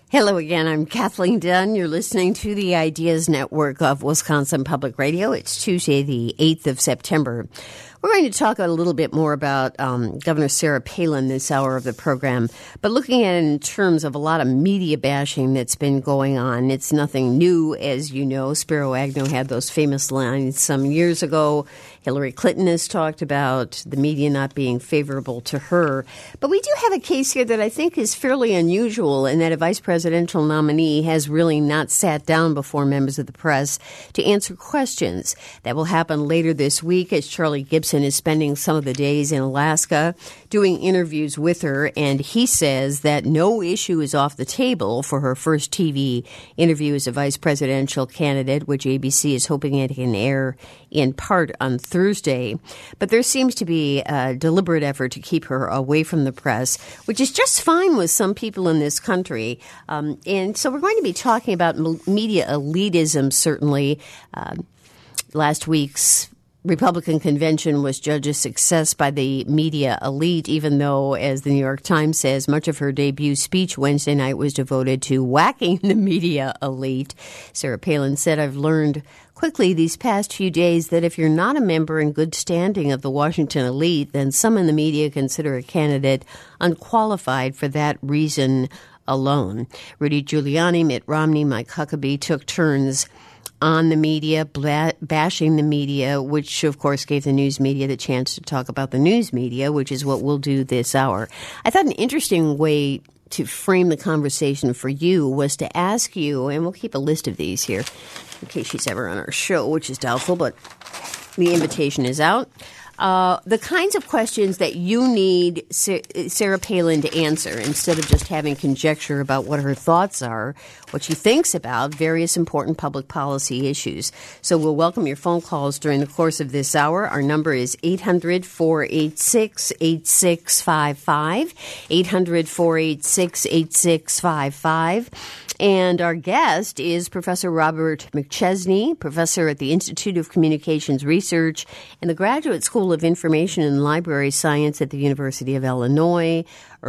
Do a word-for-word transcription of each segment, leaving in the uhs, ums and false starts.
Hello again. I'm Kathleen Dunn. You're listening to the Ideas Network of Wisconsin Public Radio. It's Tuesday, the eighth of September. We're going to talk a little bit more about um, Governor Sarah Palin this hour of the program, but looking at it in terms of a lot of media bashing that's been going on. It's nothing new, as you know. Spiro Agnew had those famous lines some years ago. Hillary Clinton has talked about the media not being favorable to her. But we do have a case here that I think is fairly unusual in that a vice presidential nominee has really not sat down before members of the press to answer questions. That will happen later this week as Charlie Gibson is spending some of the days in Alaska doing interviews with her, and he says that no issue is off the table for her first T V interview as a vice presidential candidate, which A B C is hoping it can air in part on Thursday. But there seems to be a deliberate effort to keep her away from the press, which is just fine with some people in this country. Um, and so we're going to be talking about media elitism, certainly. Uh, last week's Republican convention was judged a success by the media elite, even though, as the New York Times says, much of her debut speech Wednesday night was devoted to whacking the media elite. Sarah Palin said, "I've learned quickly these past few days that if you're not a member in good standing of the Washington elite, then some in the media consider a candidate unqualified for that reason alone." Rudy Giuliani, Mitt Romney, Mike Huckabee took turns on the media, bashing the media, which, of course, gave the news media the chance to talk about the news media, which is what we'll do this hour. I thought an interesting way to frame the conversation for you was to ask you, and we'll keep a list of these here in case she's ever on our show, which is doubtful, but the invitation is out. Uh, the kinds of questions that you need Sarah Palin to answer instead of just having conjecture about what her thoughts are, what she thinks about various important public policy issues. So we'll welcome your phone calls during the course of this hour. Our number is eight hundred, four eight six, eight six five five, eight hundred, four eight six, eight six five five. And our guest is Professor Robert McChesney, professor at the Institute of Communications Research and the Graduate School of Information and Library Science at the University of Illinois,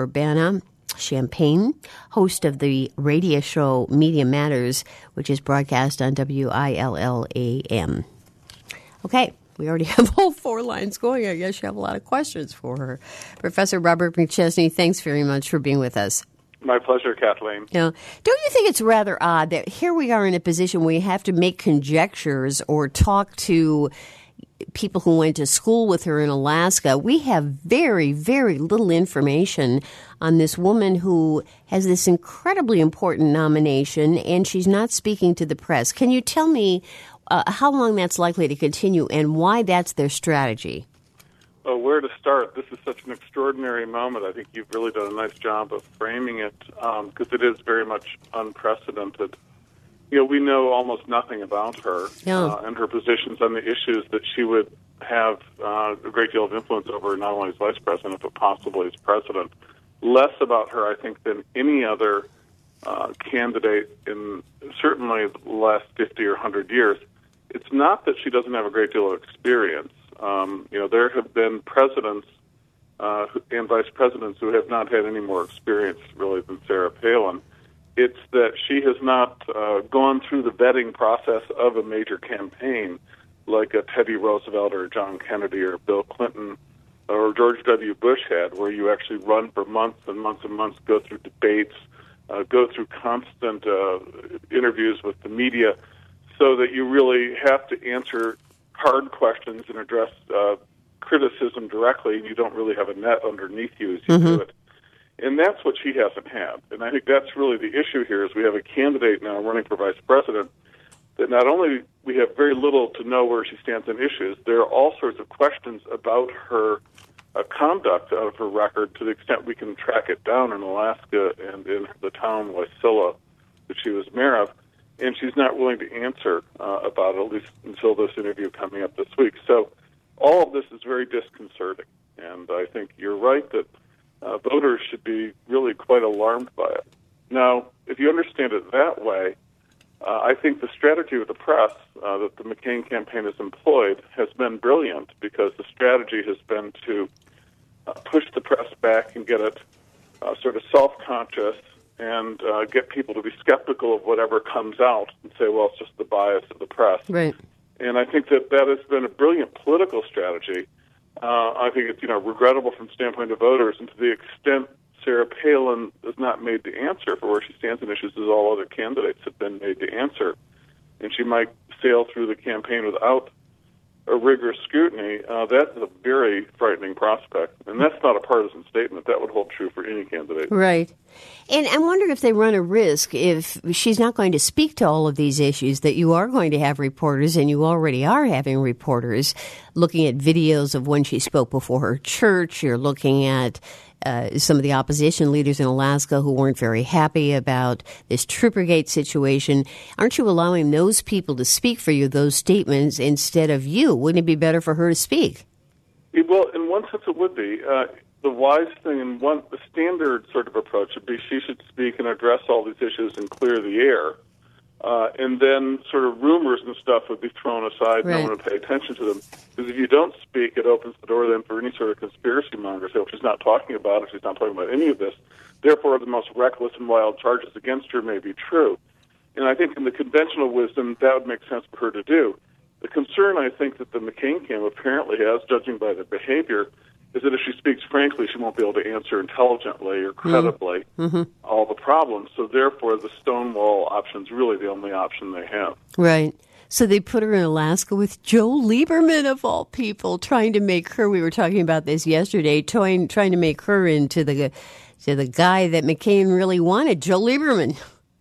Urbana-Champaign, host of the radio show Media Matters, which is broadcast on W I L L A M. Okay. We already have all four lines going. I guess you have a lot of questions for her. Professor Robert McChesney, thanks very much for being with us. My pleasure, Kathleen. Yeah. Don't you think it's rather odd that here we are in a position where we have to make conjectures or talk to people who went to school with her in Alaska? We have very, very little information on this woman who has this incredibly important nomination, and she's not speaking to the press. Can you tell me uh, how long that's likely to continue and why that's their strategy? Well, where to start? This is such an extraordinary moment. I think you've really done a nice job of framing it because um, it is very much unprecedented. You know, we know almost nothing about her yeah. uh, and her positions on the issues that she would have uh, a great deal of influence over, not only as vice president, but possibly as president. Less about her, I think, than any other uh, candidate in certainly the last fifty or one hundred years. It's not that she doesn't have a great deal of experience. Um, you know, there have been presidents uh, and vice presidents who have not had any more experience, really, than Sarah Palin. It's that she has not uh, gone through the vetting process of a major campaign like a Teddy Roosevelt or John Kennedy or Bill Clinton or George W. Bush had, where you actually run for months and months and months, go through debates, uh, go through constant uh, interviews with the media, so that you really have to answer hard questions and address uh, criticism directly, and you don't really have a net underneath you as you mm-hmm. do it. And that's what she hasn't had. And I think that's really the issue here is we have a candidate now running for vice president that not only we have very little to know where she stands on issues, there are all sorts of questions about her uh, conduct of her record to the extent we can track it down in Alaska and in the town Wasilla that she was mayor of. And she's not willing to answer uh, about it, at least until this interview coming up this week. So all of this is very disconcerting. And I think you're right that uh, voters should be really quite alarmed by it. Now, if you understand it that way, uh, I think the strategy with the press uh, that the McCain campaign has employed has been brilliant because the strategy has been to uh, push the press back and get it uh, sort of self-conscious and uh, get people to be skeptical of whatever comes out and say, well, it's just the bias of the press. Right. And I think that that has been a brilliant political strategy. Uh, I think it's, you know, regrettable from the standpoint of voters, and to the extent Sarah Palin is not made to answer for where she stands in issues as all other candidates have been made to answer. And she might sail through the campaign without a rigorous scrutiny. Uh, that's a very frightening prospect. And that's not a partisan statement. That would hold true for any candidate. Right. And I wonder if they run a risk if she's not going to speak to all of these issues, that you are going to have reporters, and you already are having reporters looking at videos of when she spoke before her church. You're looking at Uh, some of the opposition leaders in Alaska who weren't very happy about this Troopergate situation. Aren't you allowing those people to speak for you, those statements, instead of you? Wouldn't it be better for her to speak? Well, in one sense it would be. Uh, the wise thing, and one the standard sort of approach would be she should speak and address all these issues and clear the air. Uh, and then sort of rumors and stuff would be thrown aside. Right. No one would pay attention to them. Because if you don't speak, it opens the door then for any sort of conspiracy monger. So if she's not talking about it, she's not talking about any of this. Therefore, the most reckless and wild charges against her may be true. And I think in the conventional wisdom, that would make sense for her to do. The concern, I think, that the McCain camp apparently has, judging by their behavior, is that if she speaks frankly, she won't be able to answer intelligently or credibly mm-hmm. all the problems. So therefore, the Stonewall option is really the only option they have. Right. So they put her in Alaska with Joe Lieberman, of all people, trying to make her, we were talking about this yesterday, trying, trying to make her into the, to the guy that McCain really wanted, Joe Lieberman.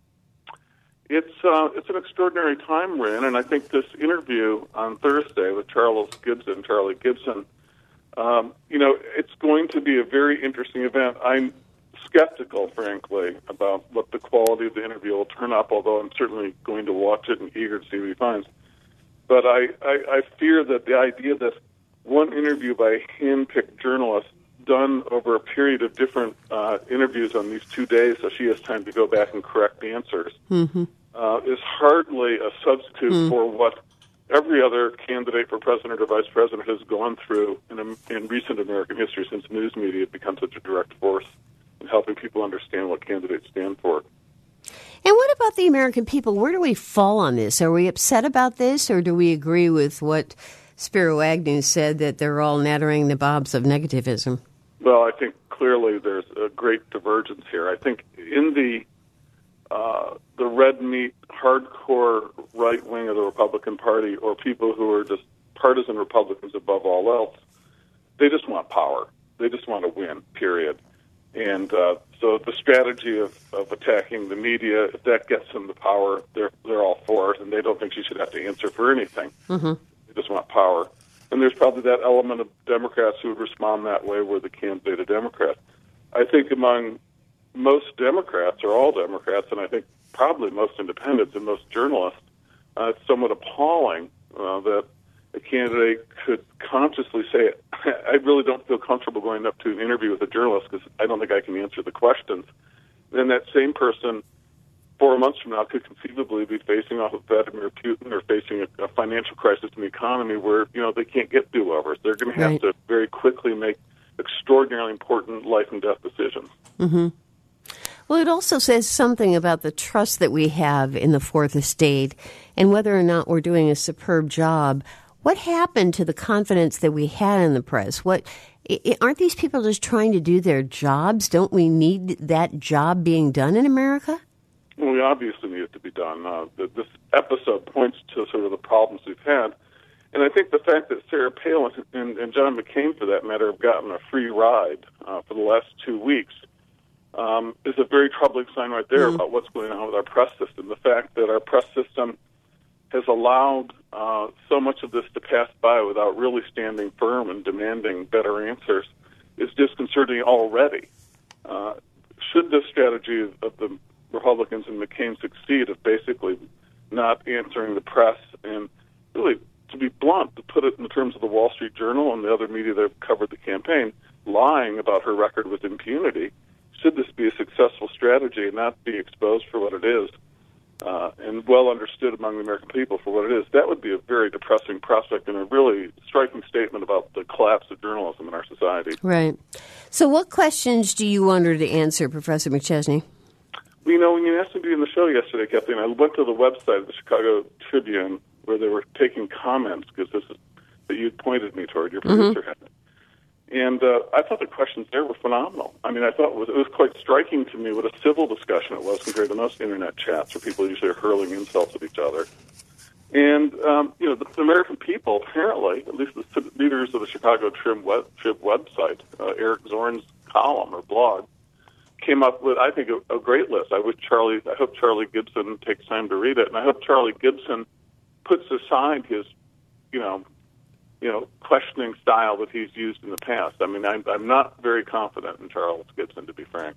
It's uh, it's an extraordinary time we're in, and I think this interview on Thursday with Charles Gibson, Charlie Gibson, Um, you know, it's going to be a very interesting event. I'm skeptical, frankly, about what the quality of the interview will turn up, although I'm certainly going to watch it and eager to see what he finds. But I, I, I fear that the idea that one interview by a hand-picked journalist done over a period of different uh, interviews on these two days, so she has time to go back and correct answers, mm-hmm. uh, is hardly a substitute mm. for what every other candidate for president or vice president has gone through in, in recent American history since news media had become such a direct force in helping people understand what candidates stand for. And what about the American people? Where do we fall on this? Are we upset about this, or do we agree with what Spiro Agnew said, that they're all nattering the bobs of negativism? Well, I think clearly there's a great divergence here. I think in the Uh, the red meat, hardcore right wing of the Republican Party, or people who are just partisan Republicans above all else, they just want power. They just want to win, period. And uh, so the strategy of, of attacking the media, if that gets them the power, they're they're all for it, and they don't think she should have to answer for anything. Mm-hmm. They just want power. And there's probably that element of Democrats who would respond that way were the candidate a Democrat. I think among most Democrats, or all Democrats, and I think probably most independents and most journalists, uh, it's somewhat appalling uh, that a candidate could consciously say, I really don't feel comfortable going up to an interview with a journalist because I don't think I can answer the questions. Then that same person, four months from now, could conceivably be facing off with Vladimir Putin or facing a, a financial crisis in the economy where, you know, they can't get do-overs. They're going to have right. to very quickly make extraordinarily important life and death decisions. Mm-hmm. Well, it also says something about the trust that we have in the Fourth Estate and whether or not we're doing a superb job. What happened to the confidence that we had in the press? What aren't these people just trying to do their jobs? Don't we need that job being done in America? Well, we obviously need it to be done. Uh, this episode points to sort of the problems we've had. And I think the fact that Sarah Palin and, and John McCain, for that matter, have gotten a free ride uh, for the last two weeks Um, is a very troubling sign right there mm. about what's going on with our press system. The fact that our press system has allowed uh, so much of this to pass by without really standing firm and demanding better answers is disconcerting already. Uh, should this strategy of, of the Republicans and McCain succeed of basically not answering the press and really, to be blunt, to put it in terms of the Wall Street Journal and the other media that have covered the campaign, lying about her record with impunity, should this be a successful strategy and not be exposed for what it is, uh, and well understood among the American people for what it is, that would be a very depressing prospect and a really striking statement about the collapse of journalism in our society. Right. So what questions do you want her to answer, Professor McChesney? Well, you know, when you asked me to be in the show yesterday, Kathleen, I went to the website of the Chicago Tribune where they were taking comments, because this is that you pointed me toward, your producer Mm-hmm. had it. And uh, I thought the questions there were phenomenal. I mean, I thought it was, it was quite striking to me what a civil discussion it was compared to most Internet chats where people usually are hurling insults at each other. And, um, you know, the, the American people, apparently, at least the leaders of the Chicago Trib, web, Trib website, uh, Eric Zorn's column or blog, came up with, I think, a, a great list. I wish Charlie, I hope Charlie Gibson takes time to read it, and I hope Charlie Gibson puts aside his, you know, you know, questioning style that he's used in the past. I mean, I'm, I'm not very confident in Charles Gibson, to be frank.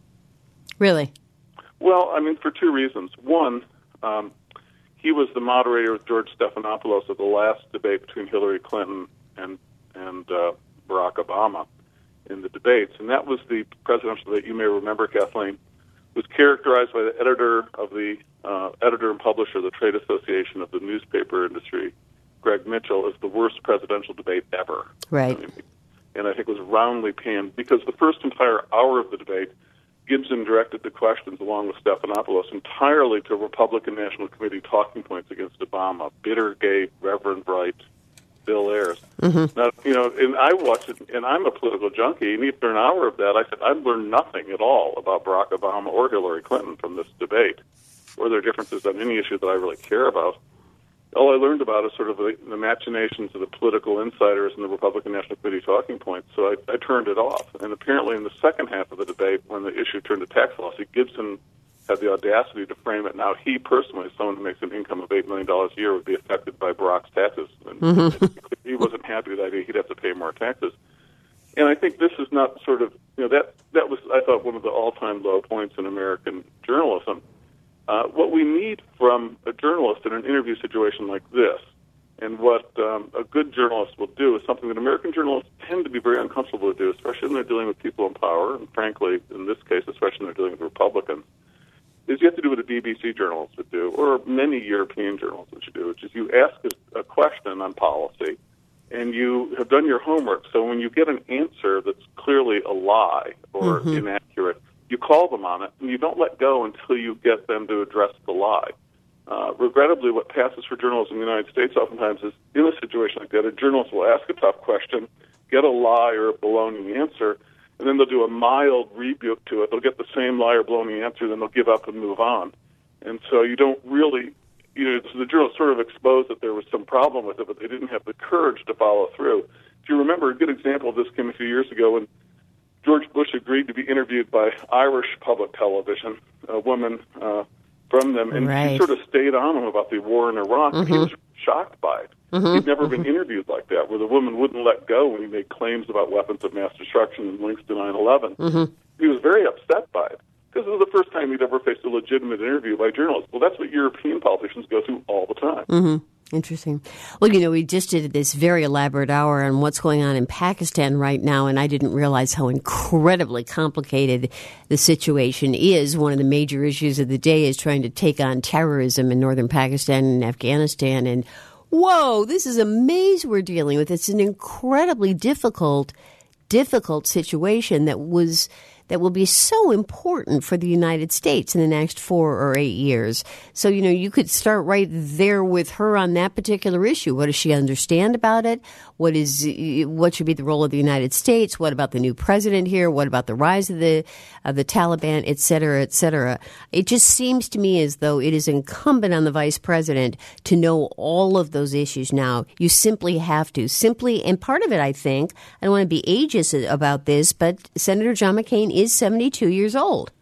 Really? Well, I mean, for two reasons. One, um, he was the moderator with George Stephanopoulos at the last debate between Hillary Clinton and and uh, Barack Obama in the debates, and that was the presidential debate, you may remember, Kathleen, was characterized by the editor of the uh, editor and publisher of the Trade Association of the newspaper industry, Greg Mitchell, as the worst presidential debate ever. Right. I mean, and I think was roundly panned because the first entire hour of the debate, Gibson directed the questions along with Stephanopoulos entirely to Republican National Committee talking points against Obama, Bittergate, Reverend Wright, Bill Ayers. Mm-hmm. Now, you know, and I watched it, and I'm a political junkie, and after an hour of that, I said, I've learned nothing at all about Barack Obama or Hillary Clinton from this debate, or their differences on any issue that I really care about. All I learned about is sort of the, the machinations of the political insiders in the Republican National Committee talking points, so I, I turned it off. And apparently in the second half of the debate, when the issue turned to tax policy, Gibson had the audacity to frame it. Now, he personally, as someone who makes an income of eight million dollars a year, would be affected by Barack's taxes. And mm-hmm. he wasn't happy with that idea. He'd have to pay more taxes. And I think this is not sort of, you know, that, that was, I thought, one of the all-time low points in American journalism. Uh, what we need from a journalist in an interview situation like this, and what um, a good journalist will do, is something that American journalists tend to be very uncomfortable to do, especially when they're dealing with people in power, and frankly, in this case, especially when they're dealing with Republicans, is you have to do what a B B C journalist would do, or many European journalists would do, which is you ask a, a question on policy, and you have done your homework. So when you get an answer that's clearly a lie or mm-hmm. inaccurate, you call them on it, and you don't let go until you get them to address the lie. Uh, regrettably, what passes for journalists in the United States oftentimes is, in a situation like that, a journalist will ask a tough question, get a lie or a baloney answer, and then they'll do a mild rebuke to it. They'll get the same lie or baloney answer, then they'll give up and move on. And so you don't really, you know, so the journalist sort of exposed that there was some problem with it, but they didn't have the courage to follow through. If you remember, a good example of this came a few years ago when George Bush agreed to be interviewed by Irish public television, a woman uh, from them, and right. she sort of stayed on him about the war in Iraq. Mm-hmm. He was shocked by it. Mm-hmm. He'd never mm-hmm. been interviewed like that, where the woman wouldn't let go when he made claims about weapons of mass destruction and links to nine eleven. Mm-hmm. He was very upset by it, because it was the first time he'd ever faced a legitimate interview by journalists. Well, that's what European politicians go through all the time. Mm-hmm. Interesting. Well, you know, we just did this very elaborate hour on what's going on in Pakistan right now, and I didn't realize how incredibly complicated the situation is. One of the major issues of the day is trying to take on terrorism in northern Pakistan and Afghanistan. And, whoa, this is a maze we're dealing with. It's an incredibly difficult, difficult situation that was... that will be so important for the United States in the next four or eight years. So, you know, you could start right there with her on that particular issue. What does she understand about it? What is, what should be the role of the United States? What about the new president here? What about the rise of the, of the Taliban, et cetera, et cetera? It just seems to me as though it is incumbent on the vice president to know all of those issues now. You simply have to. Simply, and part of it, I think, I don't want to be ageist about this, but Senator John McCain is seventy-two years old.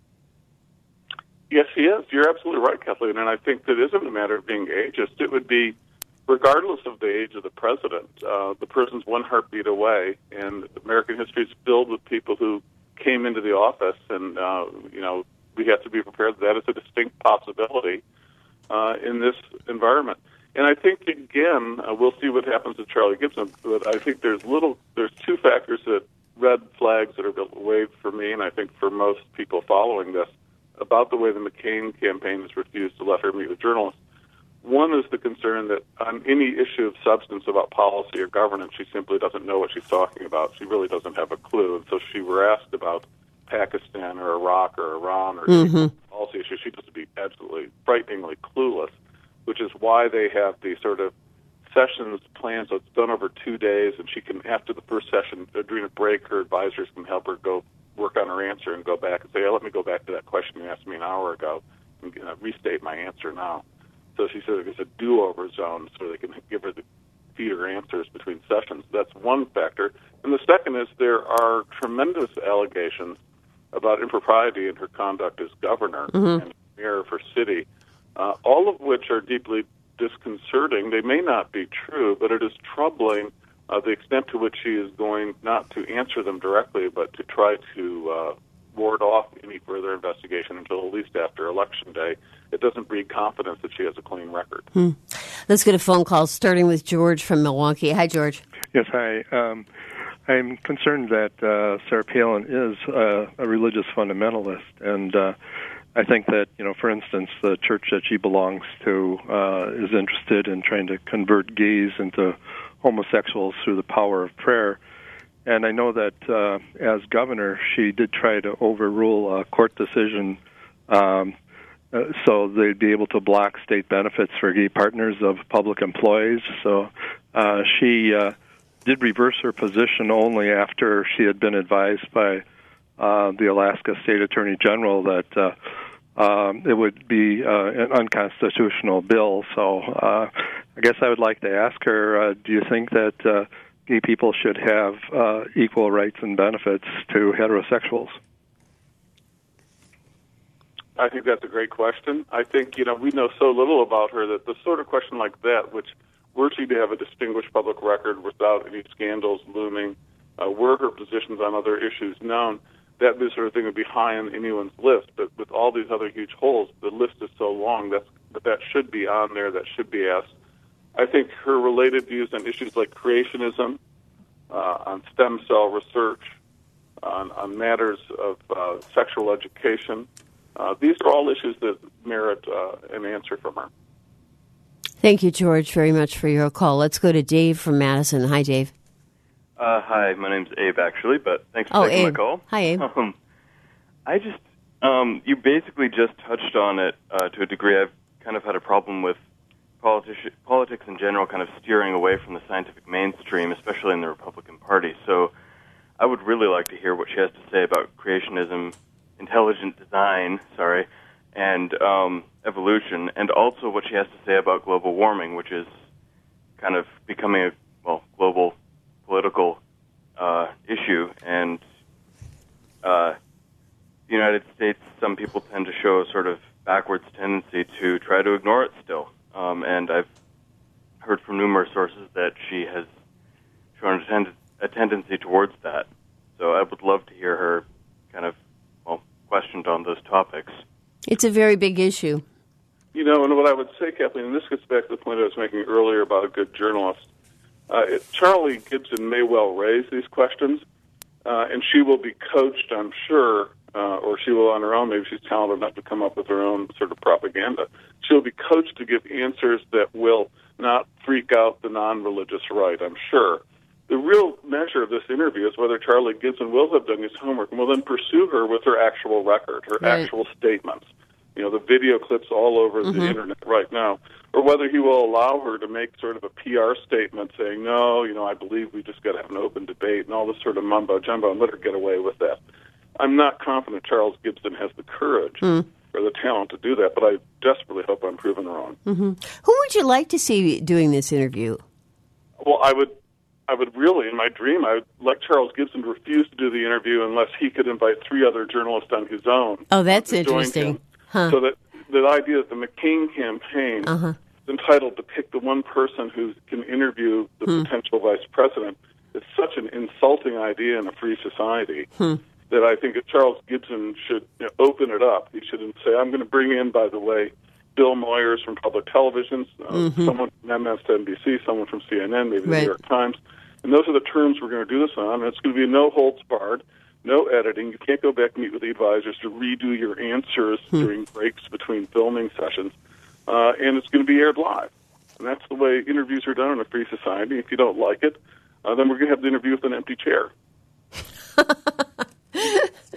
Yes, he is. You're absolutely right, Kathleen. And I think that isn't a matter of being ageist. It would be, regardless of the age of the president, uh, the person's one heartbeat away. And American history is filled with people who came into the office, and, uh, you know, we have to be prepared that that is a distinct possibility uh, in this environment. And I think, again, uh, we'll see what happens to Charlie Gibson, but I think there's little, there's two factors that red flags that are waved for me, and I think for most people following this, about the way the McCain campaign has refused to let her meet with journalists. One is the concern that on any issue of substance about policy or governance, she simply doesn't know what she's talking about. She really doesn't have a clue. And so she were asked about Pakistan or Iraq or Iran or mm-hmm. policy issues. She just be absolutely frighteningly clueless, which is why they have the sort of sessions planned, so it's done over two days, and she can, after the first session, during a break, her advisors can help her go work on her answer and go back and say, oh, let me go back to that question you asked me an hour ago and uh, restate my answer now. So she said it's a do-over zone, so they can give her the feed her answers between sessions. That's one factor. And the second is there are tremendous allegations about impropriety in her conduct as governor mm-hmm. and mayor for city, uh, all of which are deeply disconcerting. They may not be true, but it is troubling uh, the extent to which she is going not to answer them directly, but to try to uh, ward off any further investigation until at least after Election Day. It doesn't breed confidence that she has a clean record. Hmm. Let's get a phone call, starting with George from Milwaukee. Hi, George. Yes, hi. Um, I'm concerned that uh, Sarah Palin is uh, a religious fundamentalist, and uh, I think that, you know, for instance, the church that she belongs to uh, is interested in trying to convert gays into homosexuals through the power of prayer. And I know that uh, as governor, she did try to overrule a court decision um, uh, so they'd be able to block state benefits for gay partners of public employees. So uh, she uh, did reverse her position only after she had been advised by uh, the Alaska State Attorney General that uh, um, it would be uh, an unconstitutional bill. So uh, I guess I would like to ask her, uh, do you think that uh, gay people should have uh, equal rights and benefits to heterosexuals? I think that's a great question. I think, you know, we know so little about her that the sort of question like that, which were she to have a distinguished public record without any scandals looming, uh, were her positions on other issues known, that sort of thing would be high on anyone's list. But with all these other huge holes, the list is so long that's, that that should be on there, that should be asked. I think her related views on issues like creationism, uh, on stem cell research, on, on matters of uh, sexual education, uh, these are all issues that merit uh, an answer from her. Thank you, George, very much for your call. Let's go to Dave from Madison. Hi, Dave. Uh, hi, my name's Abe, actually, but thanks for oh, taking Abe. my call. Hi, Abe. Um, I just, um, you basically just touched on it uh, to a degree. I've kind of had a problem with Politi- politics in general kind of steering away from the scientific mainstream, especially in the Republican Party. So I would really like to hear what she has to say about creationism, intelligent design, sorry, and um, evolution, and also what she has to say about global warming, which is kind of becoming a, well, global political uh, issue. And uh, the United States, some people tend to show a sort of backwards tendency to try to ignore it still. Um, and I've heard from numerous sources that she has shown a, tend- a tendency towards that. So I would love to hear her kind of, well, questioned on those topics. It's a very big issue. You know, and what I would say, Kathleen, and this gets back to the point I was making earlier about a good journalist, uh, it, Charlie Gibson may well raise these questions, uh, and she will be coached, I'm sure, Uh, or she will on her own, maybe she's talented enough to come up with her own sort of propaganda. She'll be coached to give answers that will not freak out the non-religious right, I'm sure. The real measure of this interview is whether Charlie Gibson will have done his homework and will then pursue her with her actual record, her right. actual statements. You know, the video clips all over mm-hmm. the Internet right now. Or whether he will allow her to make sort of a P R statement saying, no, you know, I believe we just got to have an open debate and all this sort of mumbo-jumbo and let her get away with that. I'm not confident Charles Gibson has the courage mm. or the talent to do that, but I desperately hope I'm proven wrong. Mm-hmm. Who would you like to see doing this interview? Well, I would I would really, in my dream, I would like Charles Gibson to refuse to do the interview unless he could invite three other journalists on his own. Oh, that's interesting. Huh. So that the idea that the McCain campaign uh-huh. is entitled to pick the one person who can interview the hmm. potential vice president is such an insulting idea in a free society. Hmm. that I think that Charles Gibson should you know, open it up. He should say, I'm going to bring in, by the way, Bill Moyers from public television, uh, mm-hmm. someone from M S N B C, someone from C N N, maybe the right. New York Times. And those are the terms we're going to do this on. And it's going to be no holds barred, no editing. You can't go back and meet with the advisors to redo your answers hmm. during breaks between filming sessions. Uh, and it's going to be aired live. And that's the way interviews are done in a free society. If you don't like it, uh, then we're going to have the interview with an empty chair.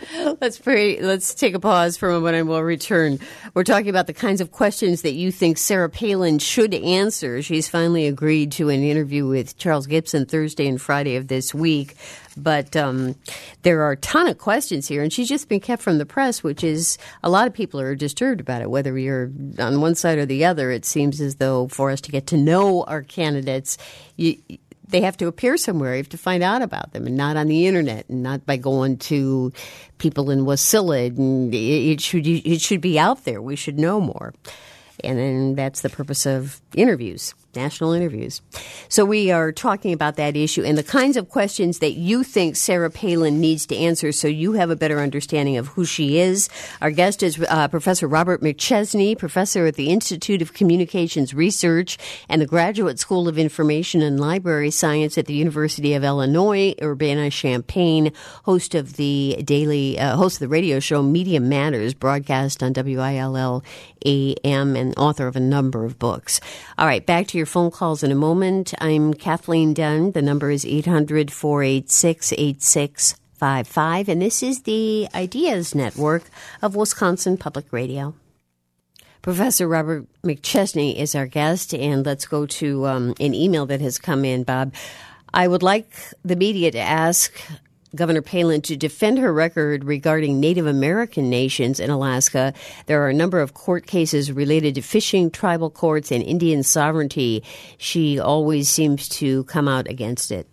Let's pray. Let's take a pause for a moment and we'll return. We're talking about the kinds of questions that you think Sarah Palin should answer. She's finally agreed to an interview with Charles Gibson Thursday and Friday of this week. But um, there are a ton of questions here, and she's just been kept from the press, which is a lot of people are disturbed about it, whether you're on one side or the other. It seems as though for us to get to know our candidates, you, they have to appear somewhere. You have to find out about them, and not on the internet, and not by going to people in Wasilla. And it should it should be out there. We should know more. And then that's the purpose of interviews, national interviews. So we are talking about that issue and the kinds of questions that you think Sarah Palin needs to answer so you have a better understanding of who she is. Our guest is uh, Professor Robert McChesney, professor at the Institute of Communications Research and the Graduate School of Information and Library Science at the University of Illinois, Urbana-Champaign, host of the daily, uh, host of the radio show Media Matters, broadcast on W I L L A M, and author of a number of books. All right, back to your phone calls in a moment. I'm Kathleen Dunn. The number is eight hundred, four eight six, eight six five five, and this is the Ideas Network of Wisconsin Public Radio. Professor Robert McChesney is our guest, and let's go to um, an email that has come in, Bob. I would like the media to ask Governor Palin to defend her record regarding Native American nations in Alaska. There are a number of court cases related to fishing, tribal courts, and Indian sovereignty. She always seems to come out against it.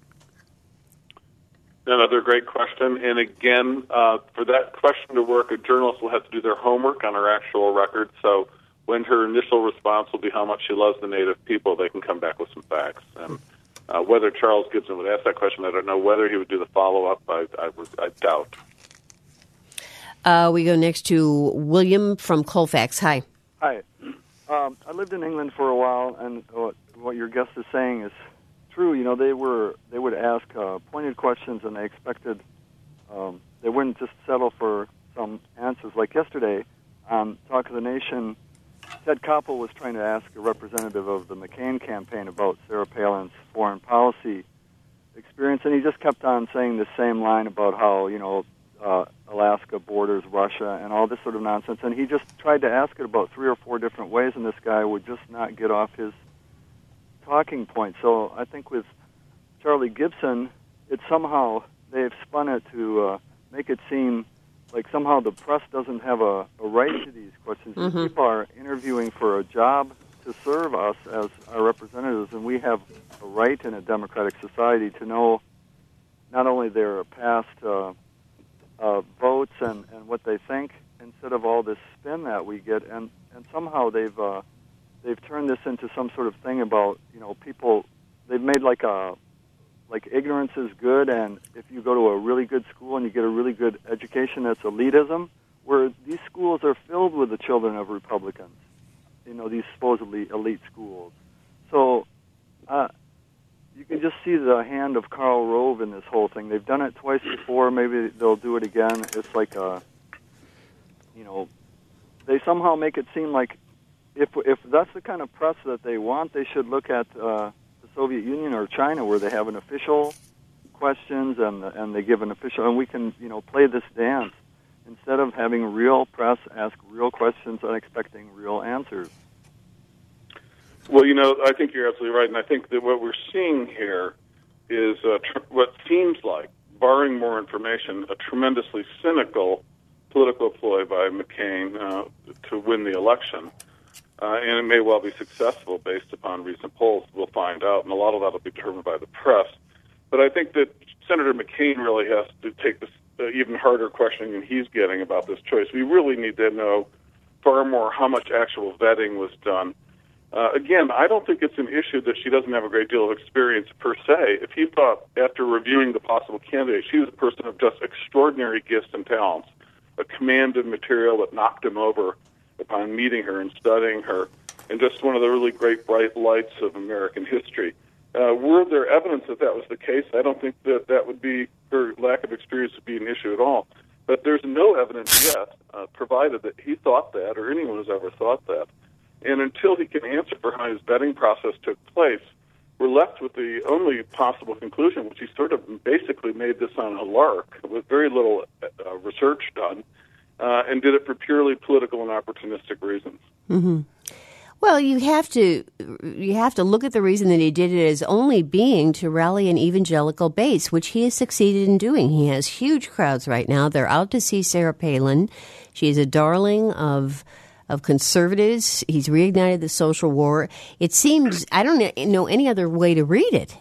Another great question. And again, uh, for that question to work, a journalist will have to do their homework on her actual record. So when her initial response will be how much she loves the Native people, they can come back with some facts. And Uh, whether Charles Gibson would ask that question, I don't know. Whether he would do the follow-up, I, I, would, I doubt. Uh, we go next to William from Colfax. Hi. Hi. Um, I lived in England for a while, and what, what your guest is saying is true. You know, they were they would ask uh, pointed questions, and they expected um, they wouldn't just settle for some answers. Like yesterday on Talk of the Nation, Ted Koppel was trying to ask a representative of the McCain campaign about Sarah Palin's foreign policy experience, and he just kept on saying the same line about how, you know, uh, Alaska borders Russia and all this sort of nonsense. And he just tried to ask it about three or four different ways, and this guy would just not get off his talking point. So I think with Charlie Gibson, it somehow, they've spun it to uh, make it seem like somehow the press doesn't have a, a right to these questions. Mm-hmm. People are interviewing for a job to serve us as our representatives, and we have a right in a democratic society to know not only their past uh, uh, votes and, and what they think, instead of all this spin that we get. And, and somehow they've uh, they've turned this into some sort of thing about, you know, people. They've made like a like ignorance is good, and if you go to a really good school and you get a really good education, that's elitism, where these schools are filled with the children of Republicans, you know, these supposedly elite schools. So uh, you can just see the hand of Karl Rove in this whole thing. They've done it twice before. Maybe they'll do it again. It's like, a, you know, they somehow make it seem like if if that's the kind of press that they want, they should look at uh, Soviet Union or China, where they have an official questions and and they give an official, and we can, you know, play this dance instead of having real press ask real questions and expecting real answers. Well, you know, I think you're absolutely right, and I think that what we're seeing here is uh, tr- what seems like, barring more information, a tremendously cynical political ploy by McCain uh, to win the election. Uh, and it may well be successful based upon recent polls. We'll find out, and a lot of that will be determined by the press. But I think that Senator McCain really has to take this uh, even harder questioning than he's getting about this choice. We really need to know far more how much actual vetting was done. Uh, again, I don't think it's an issue that she doesn't have a great deal of experience per se. If he thought, after reviewing the possible candidates, she was a person of just extraordinary gifts and talents, a command of material that knocked him over upon meeting her and studying her, and just one of the really great bright lights of American history. Uh, were there evidence that that was the case? I don't think that that would be, her lack of experience would be an issue at all. But there's no evidence yet uh, provided that he thought that or anyone has ever thought that. And until he can answer for how his vetting process took place, we're left with the only possible conclusion, which he sort of basically made this on a lark with very little uh, research done, uh, and did it for purely political and opportunistic reasons. Mm-hmm. Well, you have to you have to look at the reason that he did it as only being to rally an evangelical base, which he has succeeded in doing. He has huge crowds right now. They're out to see Sarah Palin. She's a darling of of conservatives. He's reignited the social war. It seems, I don't know any other way to read it.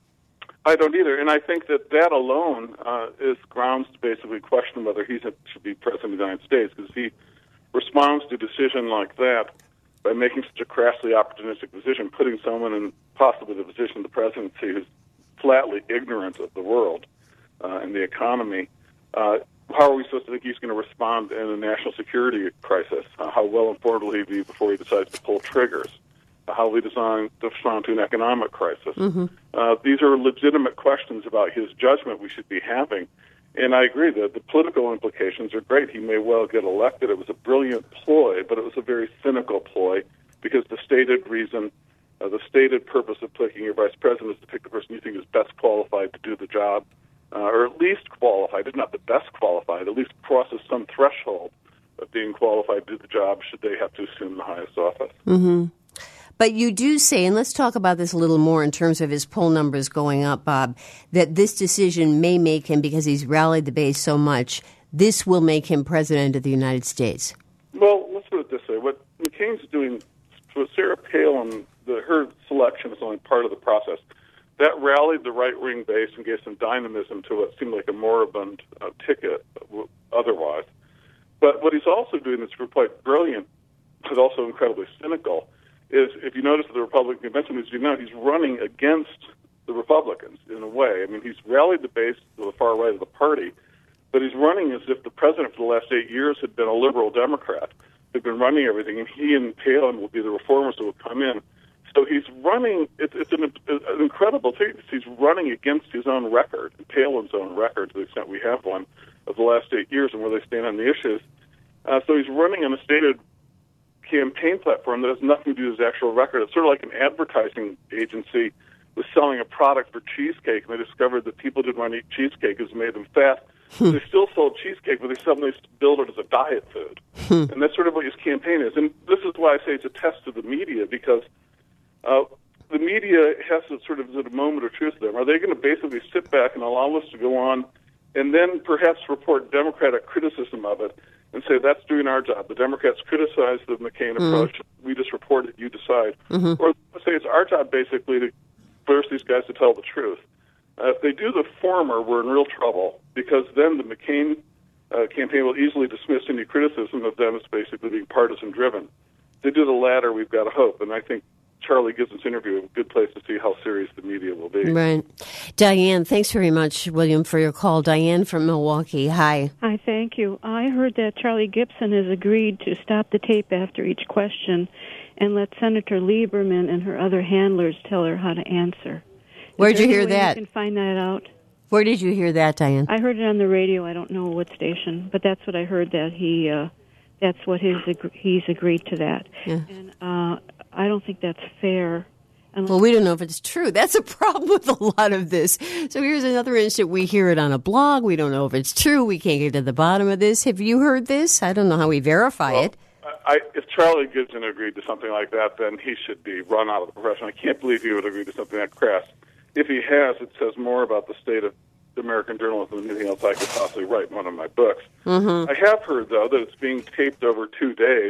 I don't either, and I think that that alone uh, is grounds to basically question whether he should be president of the United States, because he responds to a decision like that by making such a crassly opportunistic decision, putting someone in possibly the position of the presidency who's flatly ignorant of the world uh, and the economy. Uh, how are we supposed to think he's going to respond in a national security crisis? Uh, how well informed will he be before he decides to pull triggers? Uh, how will he design to respond to an economic crisis? Mm-hmm. Uh, these are legitimate questions about his judgment we should be having. And I agree that the political implications are great. He may well get elected. It was a brilliant ploy, but it was a very cynical ploy, because the stated reason, uh, the stated purpose of picking your vice president is to pick the person you think is best qualified to do the job, uh, or at least qualified, if not the best qualified, at least crosses some threshold of being qualified to do the job should they have to assume the highest office. Mm-hmm. But you do say, and let's talk about this a little more in terms of his poll numbers going up, Bob, that this decision may make him, because he's rallied the base so much, this will make him president of the United States. Well, let's put it this way. What McCain's doing with Sarah Palin, the, her selection is only part of the process. That rallied the right-wing base and gave some dynamism to what seemed like a moribund uh, ticket otherwise. But what he's also doing that's quite brilliant, but also incredibly cynical, is, if you notice at the Republican convention, as you know, he's running against the Republicans in a way. I mean, he's rallied the base to the far right of the party, but he's running as if the president for the last eight years had been a liberal Democrat, who'd been running everything, and he and Palin will be the reformers who will come in. So he's running, it's, it's an, an incredible thing. He's running against his own record, Palin's own record, to the extent we have one, of the last eight years and where they stand on the issues. Uh, so he's running on a stated campaign platform that has nothing to do with his actual record. It's sort of like an advertising agency was selling a product for cheesecake, and they discovered that people didn't want to eat cheesecake because it made them fat. So they still sold cheesecake, but they suddenly billed it as a diet food. And that's sort of what his campaign is. And this is why I say it's a test of the media, because uh, the media has to sort of, at a moment of truth to them. Are they going to basically sit back and allow this to go on and then perhaps report Democratic criticism of it and say, that's doing our job? The Democrats criticize the McCain mm-hmm. approach. We just report it. You decide. Mm-hmm. Or say it's our job, basically, to force these guys to tell the truth. Uh, if they do the former, we're in real trouble, because then the McCain uh, campaign will easily dismiss any criticism of them as basically being partisan-driven. If they do the latter, we've got a hope. And I think Charlie Gibson's interview is a good place to see how serious the media will be. Right. Diane, thanks very much, William, for your call. Diane from Milwaukee. Hi. Hi, thank you. I heard that Charlie Gibson has agreed to stop the tape after each question and let Senator Lieberman and her other handlers tell her how to answer. Where'd you hear that? You can find that out. Where did you hear that, Diane? I heard it on the radio. I don't know what station, but that's what I heard. That he, uh, that's what his he's agreed to that. Yeah. And uh, I don't think that's fair. Well, we don't know if it's true. That's a problem with a lot of this. So here's another instance. We hear it on a blog. We don't know if it's true. We can't get to the bottom of this. Have you heard this? I don't know how we verify well, it. I, if Charlie Gibson agreed to something like that, then he should be run out of the profession. I can't believe he would agree to something that crass. If he has, it says more about the state of American journalism than anything else I could possibly write in one of my books. Mm-hmm. I have heard, though, that it's being taped over two days,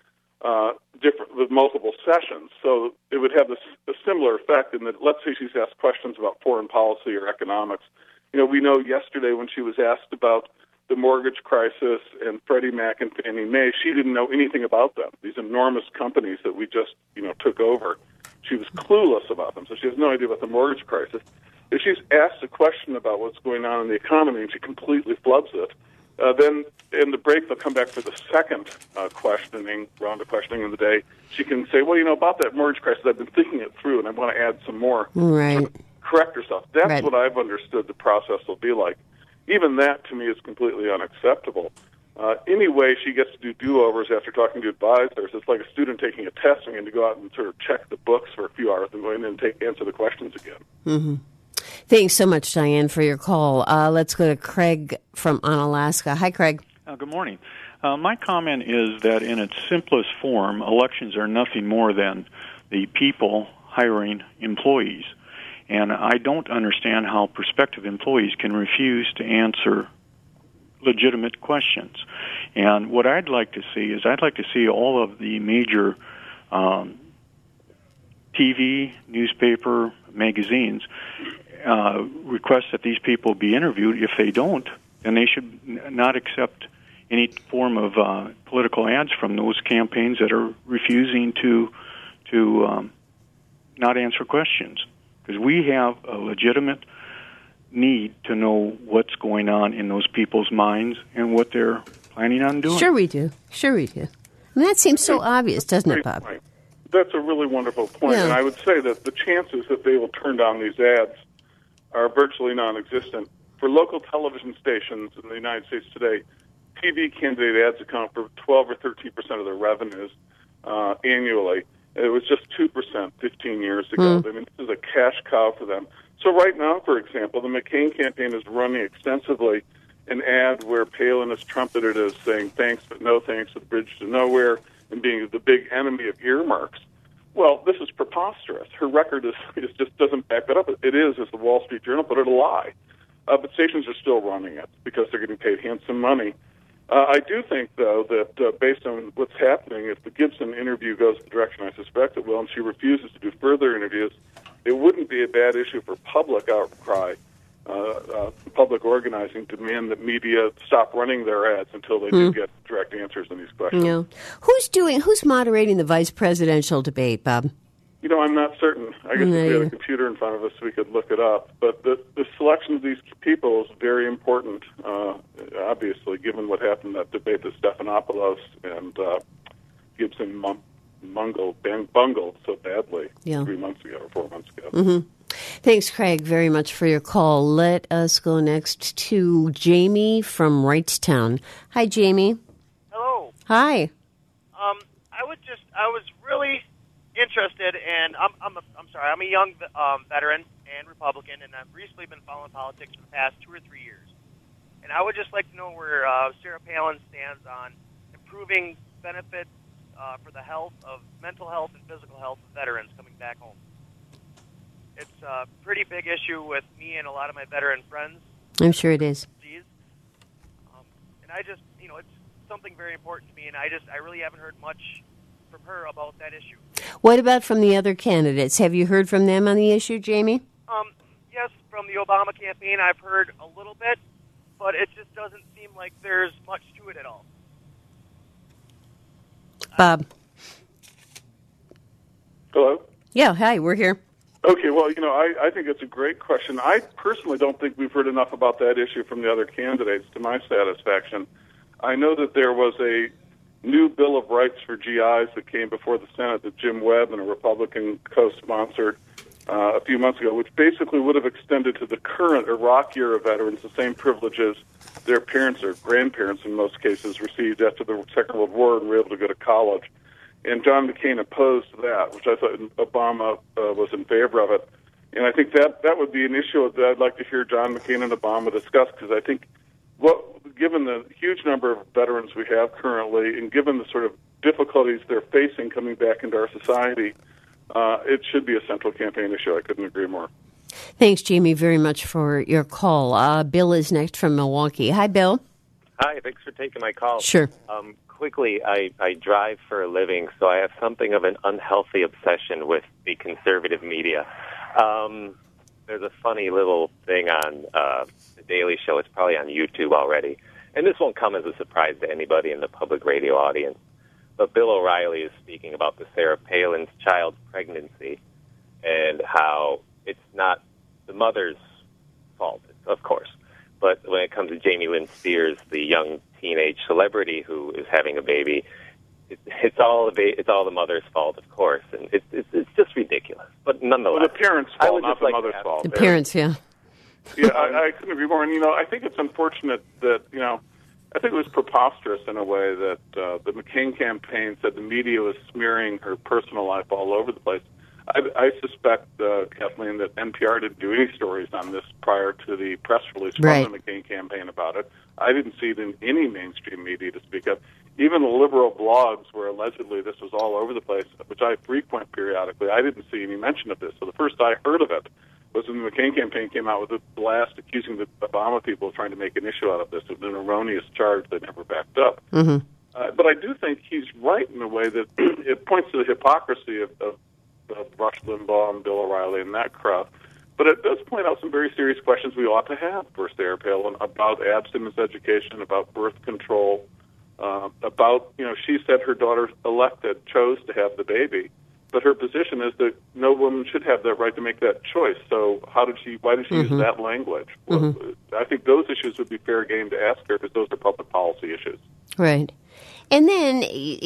uh, different with multiple sessions. So it would have this, a similar effect in that, let's say she's asked questions about foreign policy or economics. You know, we know yesterday when she was asked about the mortgage crisis and Freddie Mac and Fannie Mae, she didn't know anything about them, these enormous companies that we just, you know, took over. She was clueless about them, so she has no idea about the mortgage crisis. If she's asked a question about what's going on in the economy and she completely flubs it, uh, then in the break they'll come back for the second uh, questioning, round of questioning in the day. She can say, well, you know, about that mortgage crisis, I've been thinking it through and I want to add some more. Right. To correct herself. That's right. what I've understood the process will be like. Even that, to me, is completely unacceptable. Uh, anyway, she gets to do do-overs after talking to advisors. It's like a student taking a test and getting to go out and sort of check the books for a few hours and go in and take, answer the questions again. Mm-hmm. Thanks so much, Diane, for your call. Uh, let's go to Craig from Onalaska. Hi, Craig. Uh, good morning. Uh, my comment is that in its simplest form, elections are nothing more than the people hiring employees. And I don't understand how prospective employees can refuse to answer legitimate questions. And what I'd like to see is I'd like to see all of the major um, T V, newspaper, magazines uh, request that these people be interviewed. If they don't, then they should n- not accept any form of uh, political ads from those campaigns that are refusing to to um, not answer questions. Because we have a legitimate need to know what's going on in those people's minds and what they're planning on doing. Sure we do. Sure we do. I mean, that seems so obvious, doesn't it, Bob? Point. That's a really wonderful point. Yeah. And I would say that the chances that they will turn down these ads are virtually non-existent. For local television stations in the United States today, T V candidate ads account for twelve or thirteen percent of their revenues uh, annually. It was just two percent fifteen years ago. Mm. I mean, this is a cash cow for them. So right now, for example, the McCain campaign is running extensively an ad where Palin is trumpeted as saying thanks but no thanks, the bridge to nowhere, and being the big enemy of earmarks. Well, this is preposterous. Her record is, is just doesn't back that up. It is, as the Wall Street Journal put it, a lie. Uh, but stations are still running it because they're getting paid handsome money. Uh, I do think, though, that uh, based on what's happening, if the Gibson interview goes the direction I suspect it will, and she refuses to do further interviews, it wouldn't be a bad issue for public outcry, uh, uh, public organizing, to demand that media stop running their ads until they Hmm. do get direct answers on these questions. Yeah. Who's doing? Who's moderating the vice presidential debate, Bob? You know, I'm not certain. I guess No, if we had you- a computer in front of us, we could look it up. But the, the selection of these people is very important, uh, obviously, given what happened in that debate that Stephanopoulos and uh, Gibson mum- mungled, bang- bungled so badly Yeah. three months ago or four months ago. Mm-hmm. Thanks, Craig, very much for your call. Let us go next to Jamie from Wrightstown. Hi, Jamie. Hello. Hi. Um, I would just, I was really interested, and I'm, I'm, a, I'm sorry, I'm a young um, veteran and Republican, and I've recently been following politics for the past two or three years. And I would just like to know where uh, Sarah Palin stands on improving benefits uh, for the health of mental health and physical health of veterans coming back home. It's a pretty big issue with me and a lot of my veteran friends. I'm sure it is. Um, and I just, you know, it's something very important to me, and I just, I really haven't heard much from her about that issue. What about from the other candidates? Have you heard from them on the issue, Jamie? Um, yes, from the Obama campaign, I've heard a little bit, but it just doesn't seem like there's much to it at all. Bob. Hello? Yeah, hi, we're here. Okay, well, you know, I, I think it's a great question. I personally don't think we've heard enough about that issue from the other candidates to my satisfaction. I know that there was a new Bill of Rights for G Is that came before the Senate that Jim Webb and a Republican co-sponsored uh, a few months ago, which basically would have extended to the current Iraq-era veterans the same privileges their parents or grandparents, in most cases, received after the Second World War and were able to go to college. And John McCain opposed that, which I thought Obama uh, was in favor of it. And I think that that would be an issue that I'd like to hear John McCain and Obama discuss, because I think, what, given the huge number of veterans we have currently, and given the sort of difficulties they're facing coming back into our society, uh, it should be a central campaign issue. I couldn't agree more. Thanks, Jamie, very much for your call. Uh, Bill is next from Milwaukee. Hi, Bill. Hi, thanks for taking my call. Sure. Um, quickly, I, I drive for a living, so I have something of an unhealthy obsession with the conservative media. Um, there's a funny little thing on uh, The Daily Show. It's probably on YouTube already. And this won't come as a surprise to anybody in the public radio audience. But Bill O'Reilly is speaking about the Sarah Palin's child's pregnancy and how it's not the mother's fault, of course. But when it comes to Jamie Lynn Spears, the young teenage celebrity who is having a baby, it, it's all the it's all the mother's fault, of course, and it's it's, it's just ridiculous. But nonetheless, Well, the parents' I fault, would not just the like mother's to ask- fault. The parents, yeah. Yeah, I, I couldn't agree more. And, you know, I think it's unfortunate that, you know, I think it was preposterous in a way that uh, the McCain campaign said the media was smearing her personal life all over the place. I, I suspect, uh, Kathleen, that N P R didn't do any stories on this prior to the press release from right. the McCain campaign about it. I didn't see it in any mainstream media to speak of. Even the liberal blogs where allegedly this was all over the place, which I frequent periodically, I didn't see any mention of this. So the first I heard of it was when the McCain campaign came out with a blast accusing the Obama people of trying to make an issue out of this. It was an erroneous charge they never backed up. Mm-hmm. Uh, but I do think he's right in a way that it points to the hypocrisy of, of, of Rush Limbaugh and Bill O'Reilly and that crowd. But it does point out some very serious questions we ought to have for Sarah Palin about abstinence education, about birth control, uh, about, you know, she said her daughter elected, chose to have the baby. But her position is that no woman should have that right to make that choice. So how did she? Why did she mm-hmm. use that language? Well, mm-hmm. I think those issues would be fair game to ask her because those are public policy issues. Right. And then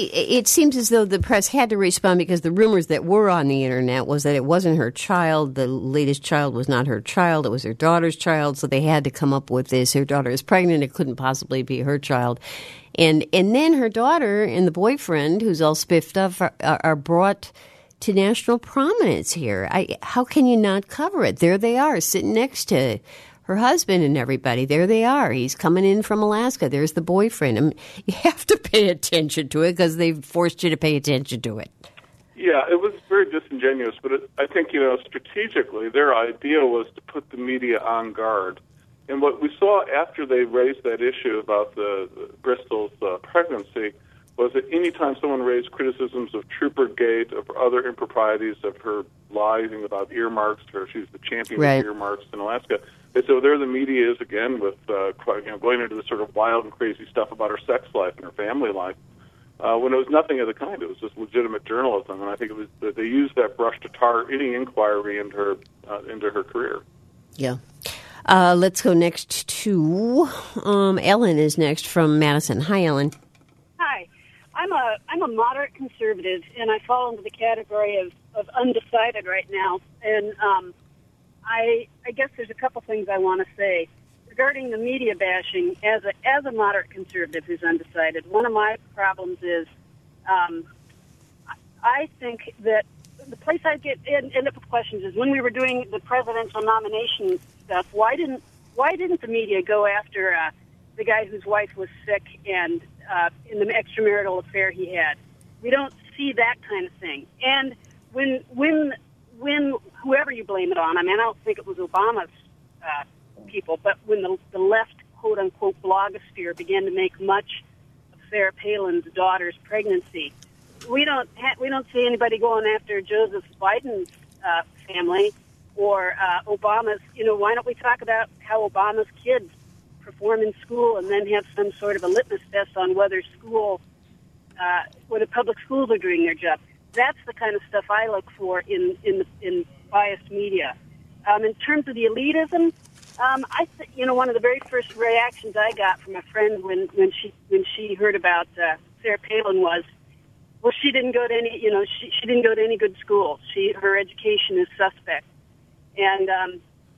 it seems as though the press had to respond because the rumors that were on the Internet was that it wasn't her child. The latest child was not her child. It was her daughter's child. So they had to come up with this. Her daughter is pregnant. It couldn't possibly be her child. And and then her daughter and the boyfriend, who's all spiffed up, are, are brought to national prominence here. I, how can you not cover it? There they are, sitting next to her husband and everybody. There they are. He's coming in from Alaska. There's the boyfriend. I mean, you have to pay attention to it because they've forced you to pay attention to it. Yeah, it was very disingenuous, but it, I think, you know, strategically, their idea was to put the media on guard. And what we saw after they raised that issue about the, the Bristol's uh, pregnancy was that any time someone raised criticisms of Troopergate, of other improprieties, of her lying about earmarks, or she was the champion right. of earmarks in Alaska, they said, well, there the media is again with uh, you know, going into this sort of wild and crazy stuff about her sex life and her family life, uh, when it was nothing of the kind. It was just legitimate journalism, and I think it was that they used that brush to tar any inquiry into her uh, into her career. Yeah. Uh, let's go next to um, Ellen is next from Madison. Hi, Ellen. Hi. I'm a I'm a moderate conservative, and I fall into the category of, of undecided right now. And um, I I guess there's a couple things I want to say regarding the media bashing. As a as a moderate conservative who's undecided, one of my problems is um, I think that the place I get end, end up with questions is when we were doing the presidential nomination stuff. Why didn't why didn't the media go after uh, the guy whose wife was sick and Uh, in the extramarital affair he had? We don't see that kind of thing. And when when when whoever you blame it on, I mean, I don't think it was Obama's uh, people, but when the, the left quote unquote blogosphere began to make much of Sarah Palin's daughter's pregnancy, we don't ha- we don't see anybody going after Joseph Biden's uh, family or uh, Obama's. You know, why don't we talk about how Obama's kids perform in school and then have some sort of a litmus test on whether school, uh, whether public schools are doing their job? That's the kind of stuff I look for in in, in biased media. Um, in terms of the elitism, um, I th- you know one of the very first reactions I got from a friend when, when she when she heard about uh, Sarah Palin was, well, she didn't go to any you know she she didn't go to any good school. She her education is suspect, and um,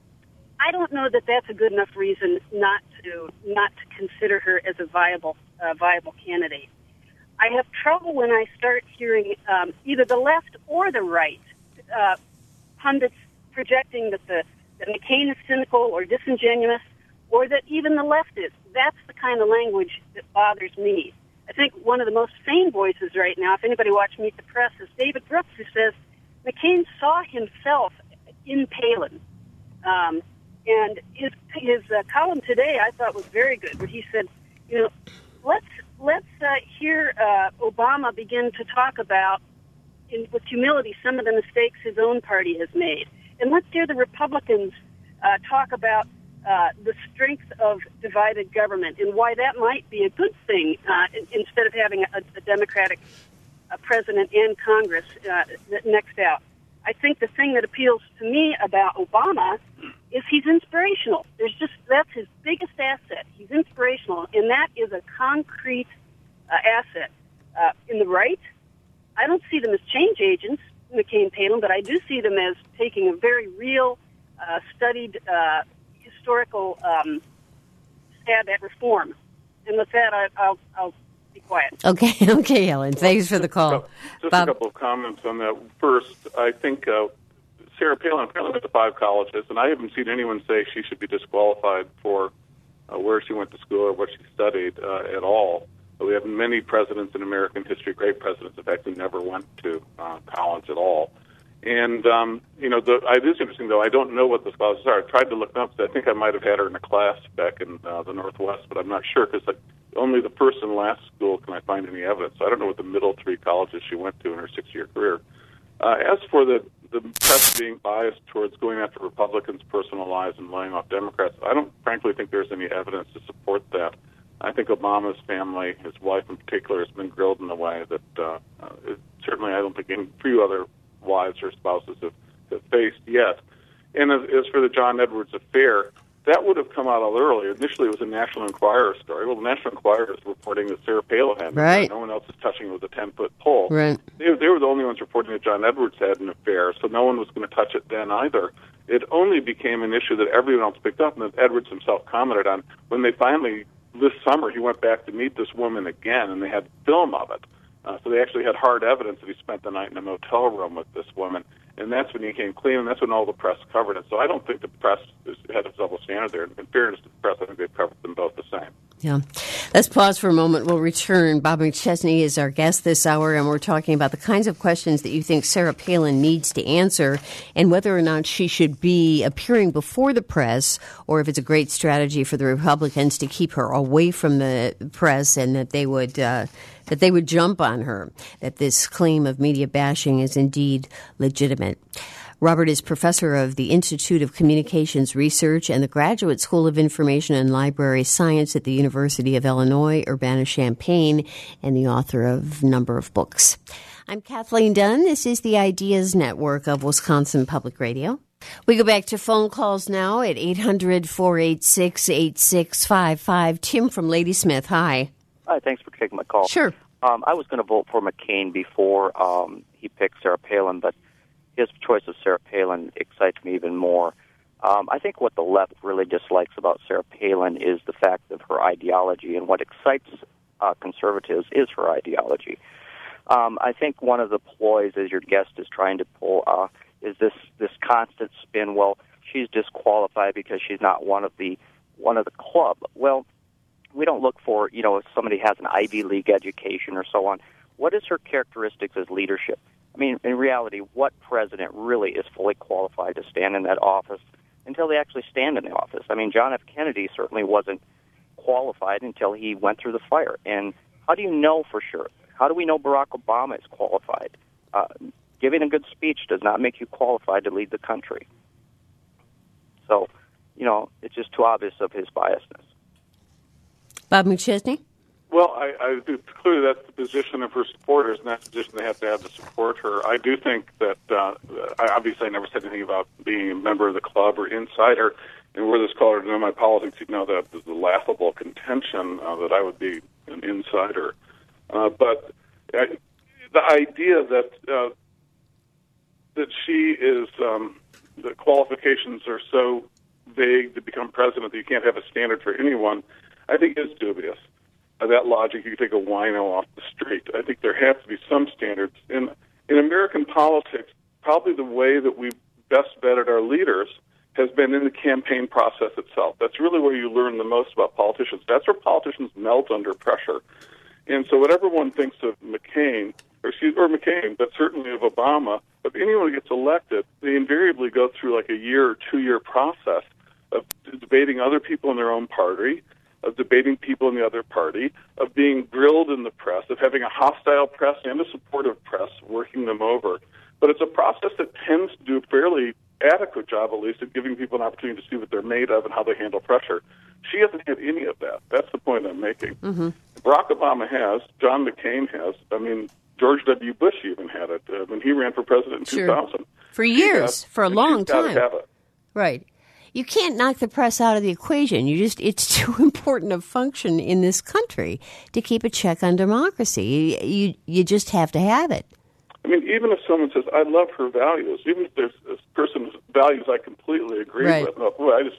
I don't know that that's a good enough reason not to not to consider her as a viable uh, viable candidate. I have trouble when I start hearing um, either the left or the right uh, pundits projecting that the that McCain is cynical or disingenuous, or that even the left is. That's the kind of language that bothers me. I think one of the most sane voices right now, if anybody watched Meet the Press, is David Brooks, who says McCain saw himself in Palin. Um, And his his uh, column today, I thought, was very good. Where he said, you know, let's let's uh, hear uh, Obama begin to talk about, in, with humility, some of the mistakes his own party has made, and let's hear the Republicans uh, talk about uh, the strength of divided government and why that might be a good thing uh, instead of having a, a Democratic uh, president and Congress uh, next out. I think the thing that appeals to me about Obama is he's inspirational. There's just that's his biggest asset. He's inspirational, and that is a concrete uh, asset. Uh, in the right, I don't see them as change agents, McCain, Palin, but I do see them as taking a very real, uh, studied, uh, historical um, stab at reform. and with that, I, I'll, I'll be quiet. Okay, okay, Helen. Thanks for the call. Just Bob? a couple of comments on that. First, I think uh, Sarah Palin apparently went to five colleges, and I haven't seen anyone say she should be disqualified for uh, where she went to school or what she studied uh, at all. But we have many presidents in American history, great presidents, in fact, who never went to uh, college at all. And, um, you know, the, it is interesting, though. I don't know what the scholarships are. I tried to look them up. So I think I might have had her in a class back in uh, the Northwest, but I'm not sure because like, only the first and last school can I find any evidence. So I don't know what the middle three colleges she went to in her six-year career. Uh, as for the, the press being biased towards going after Republicans' personal lives and laying off Democrats, I don't frankly think there's any evidence to support that. I think Obama's family, his wife in particular, has been grilled in a way that uh, uh, it, certainly I don't think any few other wives or spouses have, have faced yet. And as, as for the John Edwards affair, that would have come out a little earlier. Initially, it was a National Enquirer story. Well, the National Enquirer is reporting that Sarah Palin had an right. affair. No one else is touching it with a ten-foot pole. Right. They, they were the only ones reporting that John Edwards had an affair, so no one was going to touch it then either. It only became an issue that everyone else picked up, and that Edwards himself commented on when they finally, this summer, he went back to meet this woman again, and they had film of it. Uh, so they actually had hard evidence that he spent the night in a motel room with this woman. And that's when he came clean, and that's when all the press covered it. So I don't think the press is, had a double standard there. In fairness to the press, I think they've covered them both the same. Yeah. Let's pause for a moment. We'll return. Bob McChesney is our guest this hour, and we're talking about the kinds of questions that you think Sarah Palin needs to answer and whether or not she should be appearing before the press or if it's a great strategy for the Republicans to keep her away from the press and that they would uh, that they would jump on her, that this claim of media bashing is indeed legitimate. Robert is professor of the Institute of Communications Research and the Graduate School of Information and Library Science at the University of Illinois, Urbana-Champaign, and the author of a number of books. I'm Kathleen Dunn. This is the Ideas Network of Wisconsin Public Radio. We go back to phone calls now at eight hundred, four eight six, eight six five five. Tim from Ladysmith, hi. Hi, thanks for taking my call. Sure. Um, I was going to vote for McCain before um, he picked Sarah Palin, but his choice of Sarah Palin excites me even more. Um, I think what the left really dislikes about Sarah Palin is the fact of her ideology, and what excites uh, conservatives is her ideology. Um, I think one of the ploys, as your guest is trying to pull, uh, is this this constant spin. Well, she's disqualified because she's not one of the one of the club. Well, we don't look for, you know, if somebody has an Ivy League education or so on. What is her characteristics as leadership? I mean, in reality, what president really is fully qualified to stand in that office until they actually stand in the office? I mean, John F. Kennedy certainly wasn't qualified until he went through the fire. And how do you know for sure? How do we know Barack Obama is qualified? Uh, giving a good speech does not make you qualified to lead the country. So, you know, it's just too obvious of his biasness. Bob McChesney? Well, I, I do, clearly that's the position of her supporters, and that's the position they have to have to support her. I do think that, uh, I obviously I never said anything about being a member of the club or insider, and were this caller to know my politics, you'd know that there's a laughable contention uh, that I would be an insider. Uh, but I, the idea that uh, that she is, um, the qualifications are so vague to become president that you can't have a standard for anyone, I think is dubious. Uh, that logic, you take a wino off the street. I think there has to be some standards. In, in American politics, probably the way that we best vetted our leaders has been in the campaign process itself. That's really where you learn the most about politicians. That's where politicians melt under pressure. And so whatever one thinks of McCain, or, excuse, or McCain, but certainly of Obama, if anyone who gets elected, they invariably go through like a year or two-year process of debating other people in their own party, of debating people in the other party, of being grilled in the press, of having a hostile press and a supportive press working them over. But it's a process that tends to do a fairly adequate job, at least, of giving people an opportunity to see what they're made of and how they handle pressure. She hasn't had any of that. That's the point I'm making. Mm-hmm. Barack Obama has. John McCain has. I mean, George W. Bush even had it uh, when he ran for president in sure. two thousand. For years, for a long time. Have it. Right. You can't knock the press out of the equation. You just it's too important a function in this country to keep a check on democracy. You you just have to have it. I mean, even if someone says, I love her values, even if there's a person's values I completely agree right. with, no, boy, I just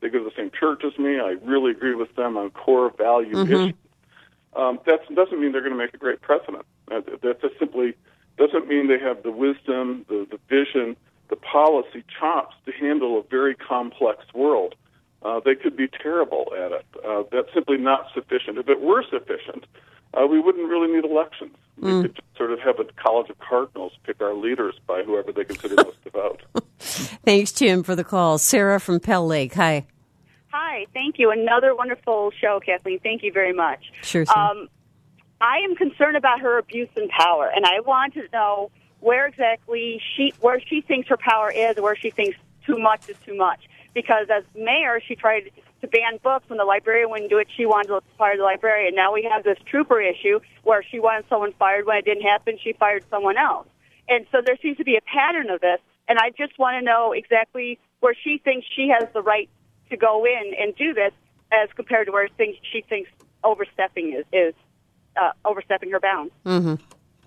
They go to the same church as me. I really agree with them on core value mm-hmm. issues. Um, that doesn't mean they're going to make a great president. That, that just simply doesn't mean they have the wisdom, the, the vision, the policy chops to handle a very complex world. Uh, they could be terrible at it. Uh, that's simply not sufficient. If it were sufficient, uh, we wouldn't really need elections. We mm. could just sort of have a college of cardinals pick our leaders by whoever they consider most devout. Thanks, Tim, for the call. Sarah from Pell Lake. Hi. Hi. Thank you. Another wonderful show, Kathleen. Thank you very much. Sure thing. Um, I am concerned about her abuse in power, and I want to know where exactly she, where she thinks her power is, where she thinks too much is too much. Because as mayor, she tried to ban books when the librarian wouldn't do it. She wanted to fire the librarian. Now we have this trooper issue where she wanted someone fired. When it didn't happen, she fired someone else. And so there seems to be a pattern of this. And I just want to know exactly where she thinks she has the right to go in and do this as compared to where she thinks overstepping is, is uh, overstepping her bounds. Mm-hmm.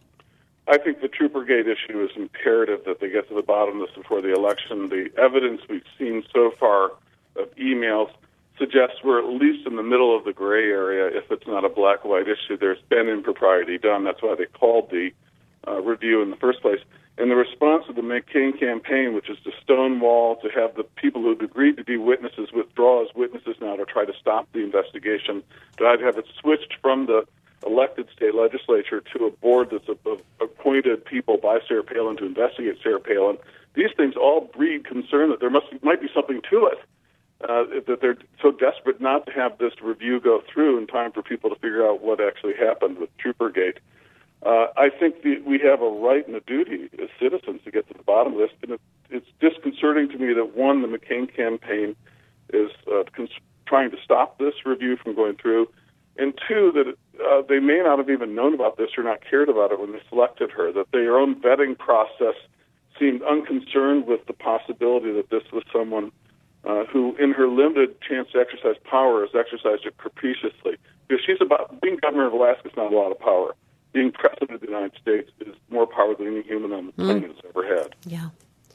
I think the Troopergate issue is imperative that they get to the bottom of this before the election. The evidence we've seen so far of emails suggests we're at least in the middle of the gray area. If it's not a black-white issue, there's been impropriety done. That's why they called the uh, review in the first place. And the response of the McCain campaign, which is to stonewall, to have the people who've agreed to be witnesses withdraw as witnesses now to try to stop the investigation, to have it switched from the elected state legislature to a board that's a, a, appointed people by Sarah Palin to investigate Sarah Palin. These things all breed concern that there must might be something to it, uh, that they're so desperate not to have this review go through in time for people to figure out what actually happened with Troopergate. Uh, I think the, we have a right and a duty as citizens to get to the bottom of this, and it, it's disconcerting to me that, one, the McCain campaign is uh, cons- trying to stop this review from going through, and two, that uh, they may not have even known about this or not cared about it when they selected her, that their own vetting process seemed unconcerned with the possibility that this was someone uh, who, in her limited chance to exercise power, has exercised it capriciously. Because she's about, being governor of Alaska is not a lot of power. Being president of the United States is more power than any human on the planet mm. has ever had. Yeah.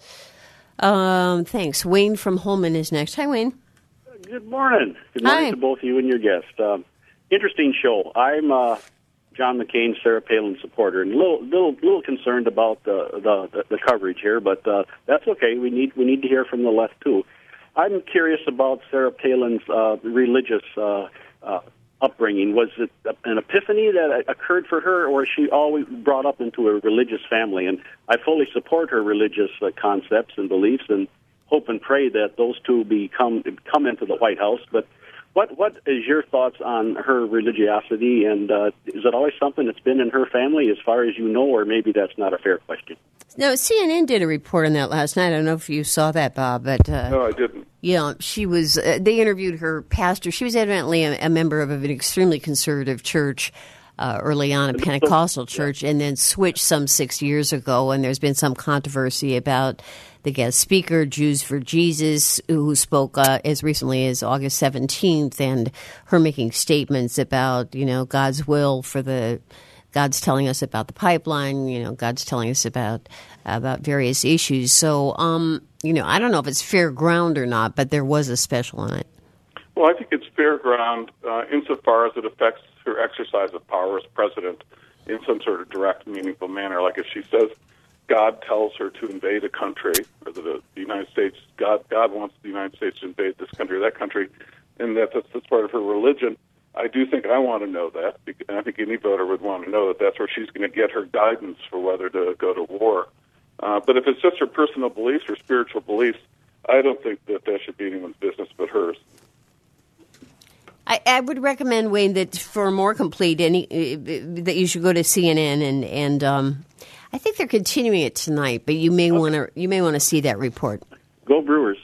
Um, thanks. Wayne from Holman is next. Hi, Wayne. Good morning. Good morning Hi. to both you and your guest. Um, Interesting show. I'm uh, John McCain, Sarah Palin supporter, and a little, little, little concerned about the the, the coverage here, but uh, that's okay. We need we need to hear from the left too. I'm curious about Sarah Palin's uh, religious uh, uh, upbringing. Was it an epiphany that occurred for her, or is she always brought up into a religious family? And I fully support her religious uh, concepts and beliefs, and hope and pray that those two become come into the White House. But What what is your thoughts on her religiosity, and uh, is it always something that's been in her family as far as you know, or maybe that's not a fair question? No, C N N did a report on that last night. I don't know if you saw that, Bob, but uh, no, I didn't. Yeah, she was. Uh, they interviewed her pastor. She was evidently a, a member of an extremely conservative church uh, early on, a Pentecostal church, and then switched some six years ago. And there's been some controversy about the guest speaker, Jews for Jesus, who spoke uh, as recently as August seventeenth, and her making statements about, you know, God's will for the, God's telling us about the pipeline, you know, God's telling us about about various issues. So, um, you know, I don't know if it's fair ground or not, but there was a special on it. Well, I think it's fair ground uh, insofar as it affects her exercise of power as president in some sort of direct, meaningful manner. Like if she says God tells her to invade a country, or the, the United States, God, God wants the United States to invade this country or that country, and that that's, that's part of her religion. I do think I want to know that, and I think any voter would want to know that that's where she's going to get her guidance for whether to go to war. Uh, but if it's just her personal beliefs or spiritual beliefs, I don't think that that should be anyone's business but hers. I, I would recommend, Wayne, that for more complete, any uh, that you should go to C N N and and um, I think they're continuing it tonight. But you may okay. want to you may want to see that report. Go Brewers!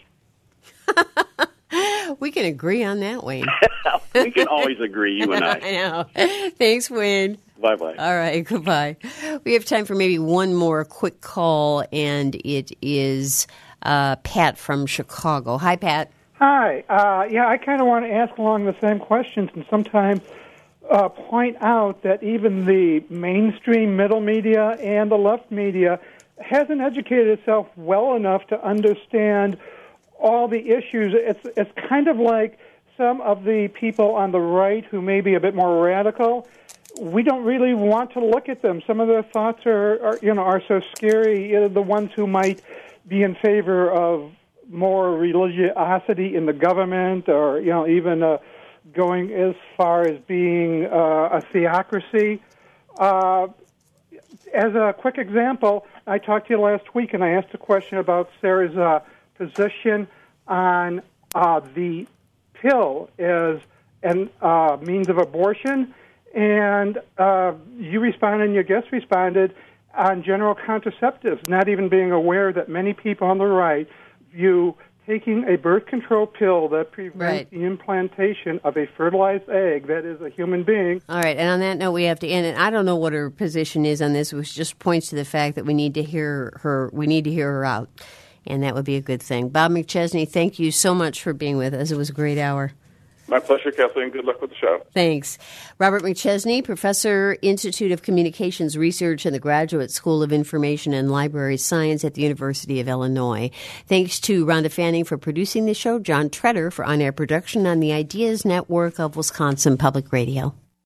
We can agree on that, Wayne. We can always agree, you and I. I know. Thanks, Wayne. Bye bye. All right, goodbye. We have time for maybe one more quick call, and it is uh, Pat from Chicago. Hi, Pat. Hi. Uh, yeah, I kind of want to ask along the same questions and sometimes uh, point out that even the mainstream middle media and the left media hasn't educated itself well enough to understand all the issues. It's it's kind of like some of the people on the right who may be a bit more radical. We don't really want to look at them. Some of their thoughts are, are you know, are so scary. You know, the ones who might be in favor of more religiosity in the government, or you know, even uh, going as far as being uh, a theocracy. Uh, as a quick example, I talked to you last week, and I asked a question about Sarah's uh, position on uh, the pill as a uh, means of abortion. And uh, you responded, and your guest responded on general contraceptives, not even being aware that many people on the right view taking a birth control pill that prevents right. the implantation of a fertilized egg, that is a human being. All right, and on that note, we have to end. And I don't know what her position is on this, which just points to the fact that we need to hear her. We need to hear her out, and that would be a good thing. Bob McChesney, thank you so much for being with us. It was a great hour. My pleasure, Kathleen. Good luck with the show. Thanks. Robert McChesney, Professor, Institute of Communications Research in the Graduate School of Information and Library Science at the University of Illinois. Thanks to Rhonda Fanning for producing the show, John Treader for on-air production on the Ideas Network of Wisconsin Public Radio.